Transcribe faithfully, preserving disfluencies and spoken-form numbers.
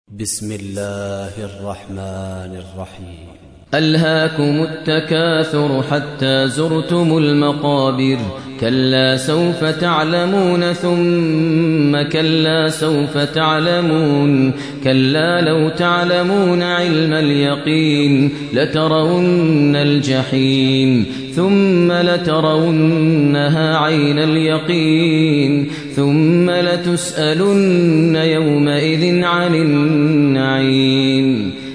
بسم الله الرحمن الرحيم. ألهاكم التكاثر حتى زرتم المقابر. كلا سوف تعلمون ثم كلا سوف تعلمون. كلا لو تعلمون علم اليقين لترون الجحيم ثم لترونها عين اليقين ثم لتسألن يومئذ عن النعيم.